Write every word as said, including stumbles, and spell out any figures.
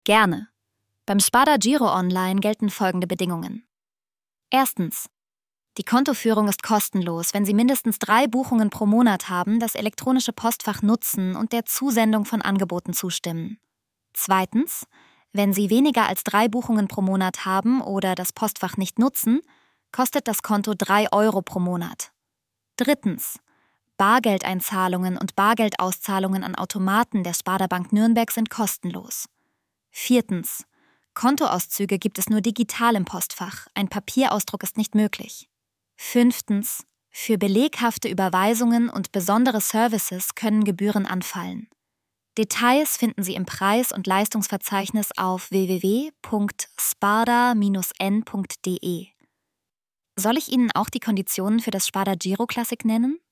Gerne. Beim Sparda Giro Online gelten folgende Bedingungen. Erstens. Die Kontoführung ist kostenlos, wenn Sie mindestens drei Buchungen pro Monat haben, das elektronische Postfach nutzen und der Zusendung von Angeboten zustimmen. Zweitens. Wenn Sie weniger als drei Buchungen pro Monat haben oder das Postfach nicht nutzen, kostet das Konto drei Euro pro Monat. Drittens. Bargeldeinzahlungen und Bargeldauszahlungen an Automaten der Sparda Bank Nürnberg sind kostenlos. Viertens. Kontoauszüge gibt es nur digital im Postfach, ein Papierausdruck ist nicht möglich. Fünftens. Für beleghafte Überweisungen und besondere Services können Gebühren anfallen. Details finden Sie im Preis- und Leistungsverzeichnis auf w w w punkt sparda Bindestrich n punkt d e. Soll ich Ihnen auch die Konditionen für das Sparda Giro Classic nennen?